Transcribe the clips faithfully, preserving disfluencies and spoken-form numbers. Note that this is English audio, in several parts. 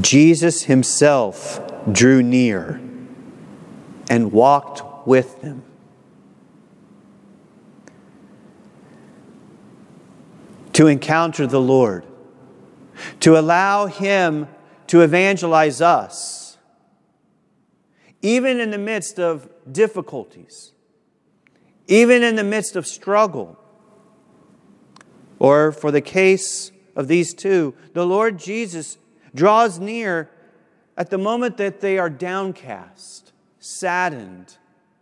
Jesus himself drew near and walked with them. To encounter the Lord, to allow Him to evangelize us, even in the midst of difficulties, even in the midst of struggle. Or for the case of these two, the Lord Jesus draws near at the moment that they are downcast, saddened.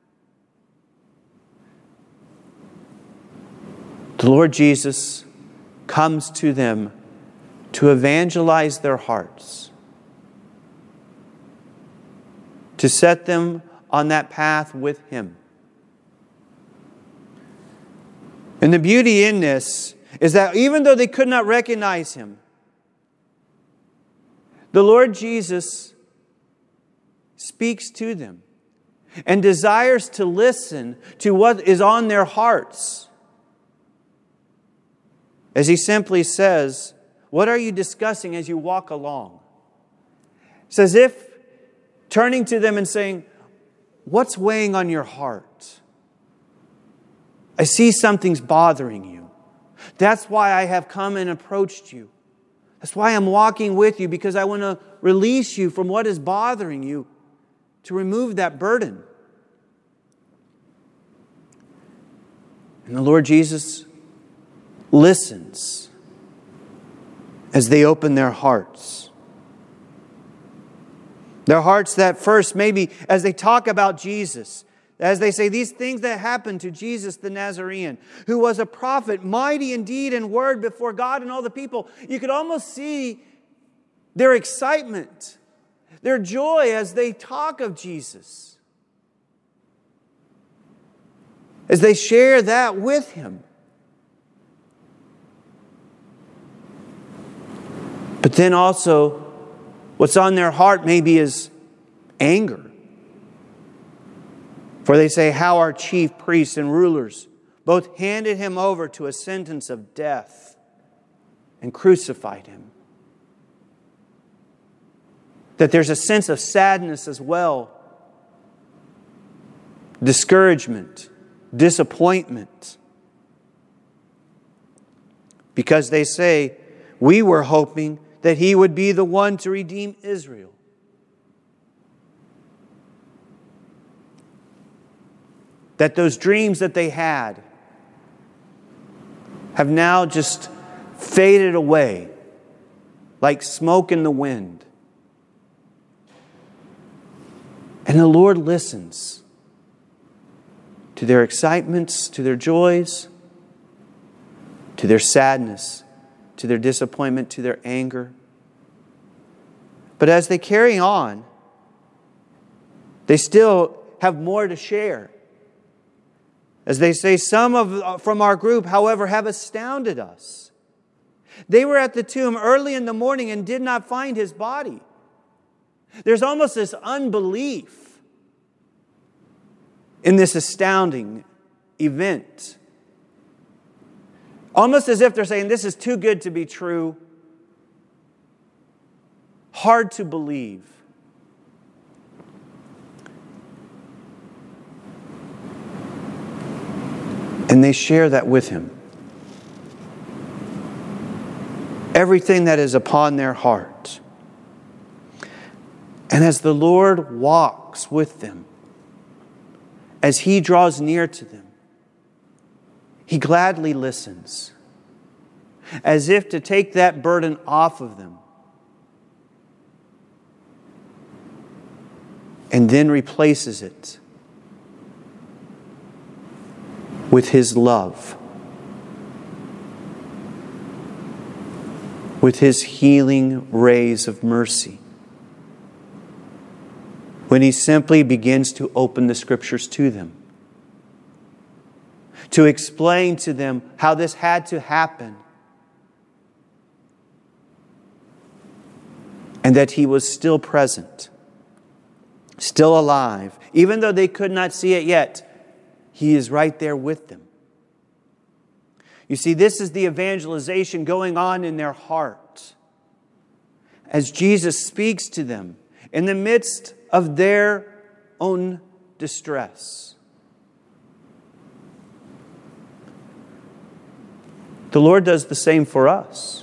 The Lord Jesus comes to them to evangelize their hearts, to set them on that path with Him. And the beauty in this is that even though they could not recognize Him, the Lord Jesus speaks to them and desires to listen to what is on their hearts. As He simply says, "What are you discussing as you walk along?" It's as if turning to them and saying, "What's weighing on your heart? I see something's bothering you. That's why I have come and approached you. That's why I'm walking with you, because I want to release you from what is bothering you, to remove that burden." And the Lord Jesus listens as they open their hearts. Their hearts that first, maybe as they talk about Jesus, as they say these things that happened to Jesus the Nazarene, who was a prophet, mighty in deed and word before God and all the people, you could almost see their excitement, their joy as they talk of Jesus, as they share that with Him. But then also, what's on their heart maybe is anger. For they say how our chief priests and rulers both handed Him over to a sentence of death and crucified Him. That there's a sense of sadness as well, discouragement, disappointment. Because they say, we were hoping that He would be the one to redeem Israel. That those dreams that they had have now just faded away like smoke in the wind. And the Lord listens to their excitements, to their joys, to their sadness, to their disappointment, to their anger. But as they carry on, they still have more to share. As they say, some of from our group, however, have astounded us. They were at the tomb early in the morning and did not find His body. There's almost this unbelief in this astounding event. Almost as if they're saying, this is too good to be true. Hard to believe. And they share that with Him. Everything that is upon their heart. And as the Lord walks with them, as He draws near to them, He gladly listens, as if to take that burden off of them, and then replaces it with His love, with His healing rays of mercy. When He simply begins to open the Scriptures to them, to explain to them how this had to happen, and that He was still present, still alive. Even though they could not see it yet, He is right there with them. You see, this is the evangelization going on in their heart. as Jesus speaks to them in the midst of their own distress. The Lord does the same for us.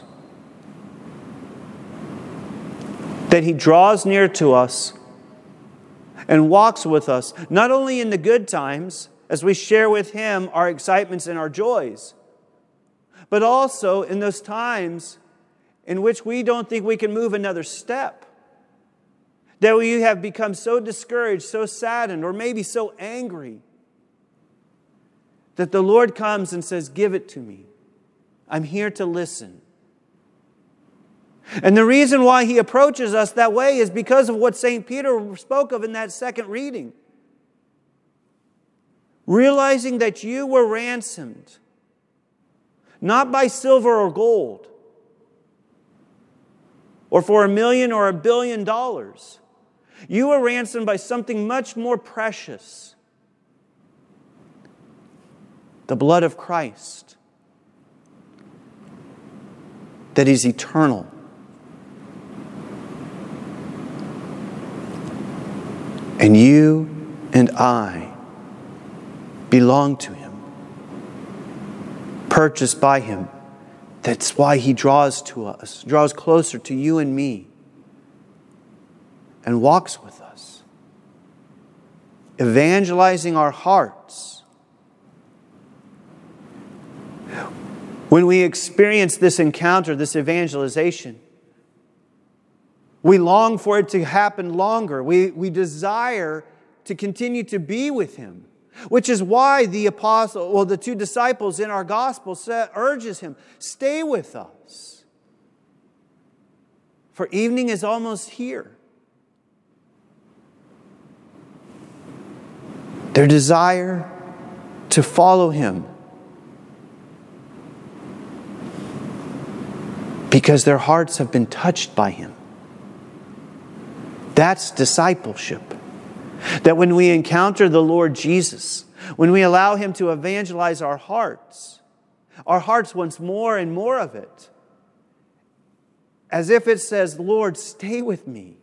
That He draws near to us and walks with us, not only in the good times, as we share with Him our excitements and our joys, but also in those times in which we don't think we can move another step. That we have become so discouraged, so saddened, or maybe so angry, that the Lord comes and says, "Give it to me. I'm here to listen." And the reason why He approaches us that way is because of what Saint Peter spoke of in that second reading. Realizing that you were ransomed, not by silver or gold, or for a million or a billion dollars. You were ransomed by something much more precious. The blood of Christ. That is eternal. And you and I belong to Him. Purchased by Him. That's why He draws to us, draws closer to you and me, and walks with us, evangelizing our hearts. When we experience this encounter, this evangelization, we long for it to happen longer. We, we desire to continue to be with Him. Which is why the apostle, well, the two disciples in our gospel say, urges Him, stay with us. For evening is almost here. Their desire to follow Him because their hearts have been touched by Him. That's discipleship. That when we encounter the Lord Jesus, when we allow Him to evangelize our hearts, our hearts want more and more of it. As if it says, "Lord, stay with me."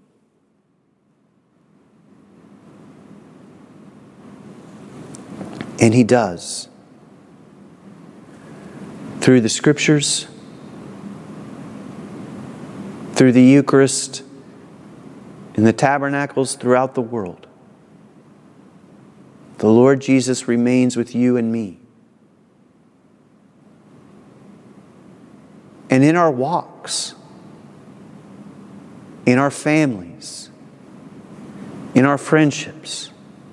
And He does. Through the Scriptures, through the Eucharist, in the tabernacles throughout the world. The Lord Jesus remains with you and me. And in our walks, in our families, in our friendships,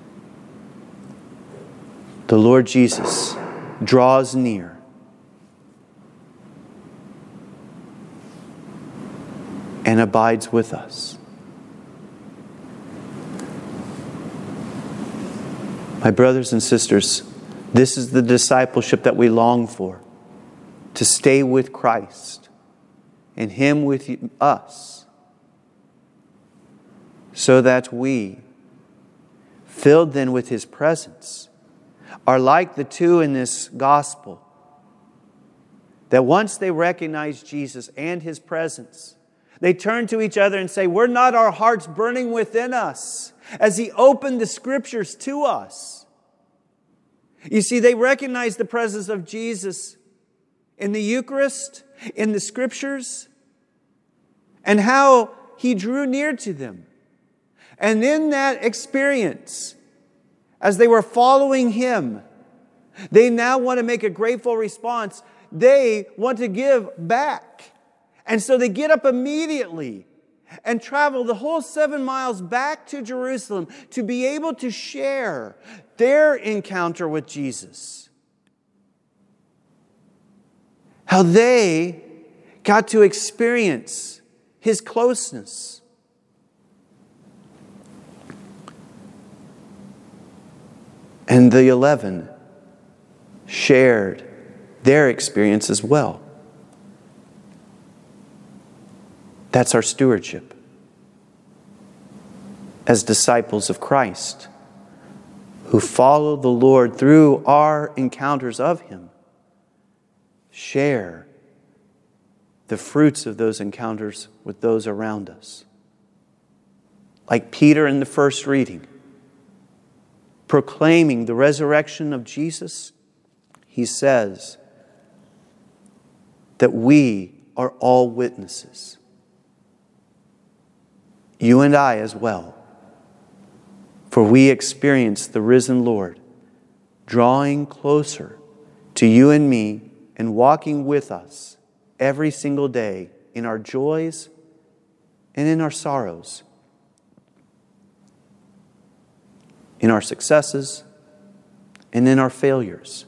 the Lord Jesus draws near. And abides with us. My brothers and sisters, this is the discipleship that we long for. To stay with Christ and Him with us. So that we, filled then with His presence, are like the two in this gospel. That once they recognize Jesus and His presence, they turn to each other and say, "Were not our hearts burning within us?" As He opened the Scriptures to us. You see, they recognize the presence of Jesus in the Eucharist, in the Scriptures, and how He drew near to them. And in that experience, as they were following Him, they now want to make a grateful response. They want to give back. And so they get up immediately and travel the whole seven miles back to Jerusalem to be able to share their encounter with Jesus. How they got to experience His closeness. And the eleven shared their experience as well. That's our stewardship as disciples of Christ who follow the Lord through our encounters of Him. Share the fruits of those encounters with those around us. Like Peter in the first reading, proclaiming the resurrection of Jesus, he says that we are all witnesses. You and I as well. For we experience the risen Lord drawing closer to you and me and walking with us every single day in our joys and in our sorrows, in our successes and in our failures.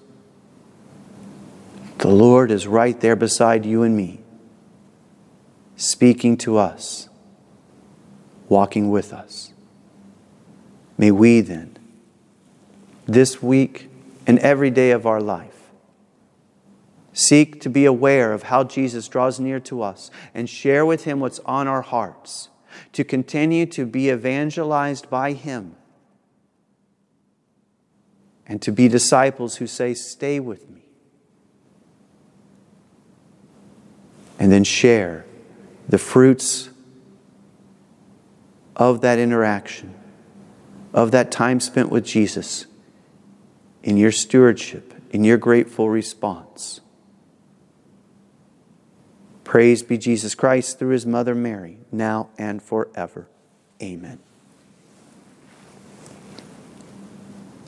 The Lord is right there beside you and me, speaking to us, walking with us. May we then, this week and every day of our life, seek to be aware of how Jesus draws near to us and share with Him what's on our hearts, to continue to be evangelized by Him, and to be disciples who say, "Stay with me." And then share the fruits of that interaction, of that time spent with Jesus, in your stewardship, in your grateful response. Praise be Jesus Christ through His mother Mary, now and forever. Amen.